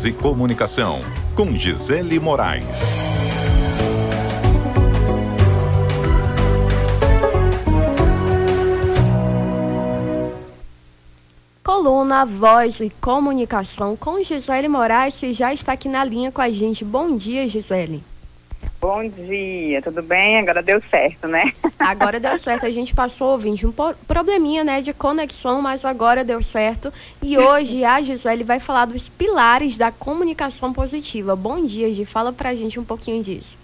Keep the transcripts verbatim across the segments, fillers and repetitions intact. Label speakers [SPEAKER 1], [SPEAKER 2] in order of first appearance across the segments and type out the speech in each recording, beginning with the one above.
[SPEAKER 1] e Comunicação, com Gisele Moraes.
[SPEAKER 2] Coluna Voz e Comunicação com Gisele Moraes, que já está aqui na linha com a gente. Bom dia, Gisele.
[SPEAKER 3] Bom dia, tudo bem? Agora deu certo, né?
[SPEAKER 2] Agora deu certo, a gente passou, ouvinte, um probleminha, né, de conexão, mas agora deu certo. E hoje a Gisele vai falar dos pilares da comunicação positiva. Bom dia, Gi, fala pra gente um pouquinho disso.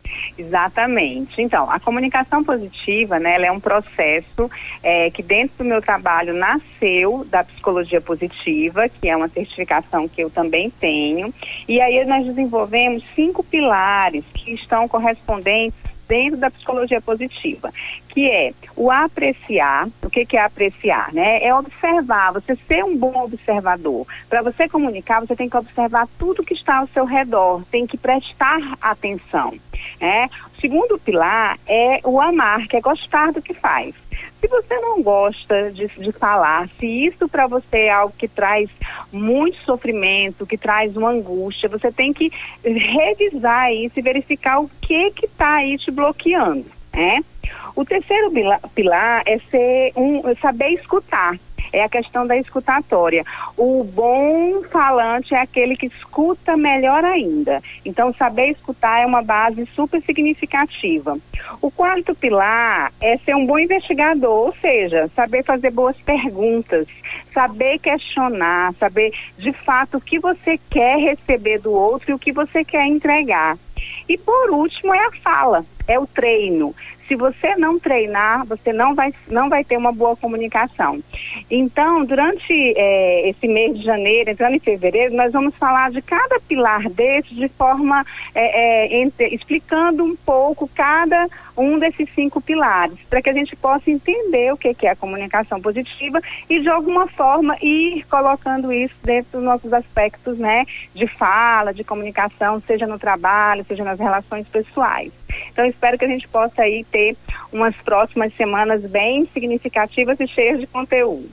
[SPEAKER 3] Exatamente. Então, a comunicação positiva, né, ela é um processo é, que dentro do meu trabalho nasceu da psicologia positiva, que é uma certificação que eu também tenho. E aí nós desenvolvemos cinco pilares que estão correspondentes dentro da psicologia positiva, que é o apreciar. O que, que é apreciar, né? É observar, você ser um bom observador. Para você comunicar, você tem que observar tudo que está ao seu redor, tem que prestar atenção, né? O segundo pilar é o amar, que é gostar do que faz. Se você não gosta de, de falar, se isso para você é algo que traz muito sofrimento, que traz uma angústia, você tem que revisar isso e verificar o que que está aí te bloqueando, né? O terceiro pilar é ser um, saber escutar. É a questão da escutatória. O bom falante é aquele que escuta melhor ainda. Então, saber escutar é uma base super significativa. O quarto pilar é ser um bom investigador, ou seja, saber fazer boas perguntas, saber questionar, saber de fato o que você quer receber do outro e o que você quer entregar. E por último é a fala, é o treino. Se você não treinar, você não vai, não vai ter uma boa comunicação. Então, durante é, esse mês de janeiro, entrando em fevereiro, nós vamos falar de cada pilar desse de forma, é, é, entre, explicando um pouco cada um desses cinco pilares, para que a gente possa entender o que, que é a comunicação positiva e, de alguma forma, ir colocando isso dentro dos nossos aspectos, né, de fala, de comunicação, seja no trabalho, seja nas relações pessoais. Então, espero que a gente possa aí ter umas próximas semanas bem significativas e cheias de conteúdo.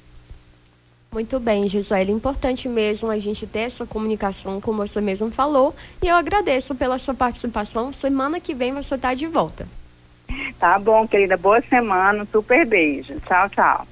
[SPEAKER 2] Muito bem, Gisele. É importante mesmo a gente ter essa comunicação, como você mesmo falou. E eu agradeço pela sua participação. Semana que vem você está de volta.
[SPEAKER 3] Tá bom, querida. Boa semana. Super beijo. Tchau, tchau.